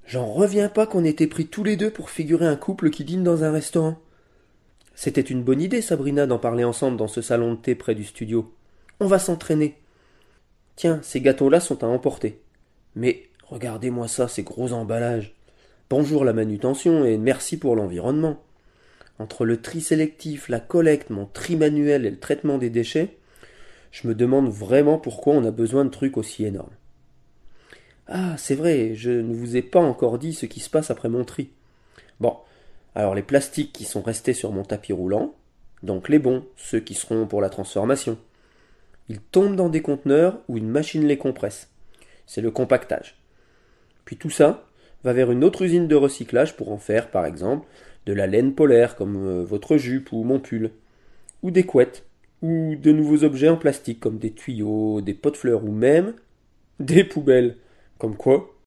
J'en reviens pas qu'on était pris tous les deux pour figurer un couple qui dîne dans un restaurant. C'était une bonne idée, Sabrina, d'en parler ensemble dans ce salon de thé près du studio. On va s'entraîner. Tiens, ces gâteaux-là sont à emporter. Mais regardez-moi ça, ces gros emballages. Bonjour la manutention et merci pour l'environnement. Entre le tri sélectif, la collecte, mon tri manuel et le traitement des déchets, je me demande vraiment pourquoi on a besoin de trucs aussi énormes. Ah, c'est vrai, je ne vous ai pas encore dit ce qui se passe après mon tri. Bon, alors les plastiques qui sont restés sur mon tapis roulant, donc les bons, ceux qui seront pour la transformation, ils tombent dans des conteneurs où une machine les compresse. C'est le compactage. Puis tout ça va vers une autre usine de recyclage pour en faire, par exemple, de la laine polaire comme votre jupe ou mon pull, ou des couettes, ou de nouveaux objets en plastique comme des tuyaux, des pots de fleurs ou même des poubelles. Comme quoi,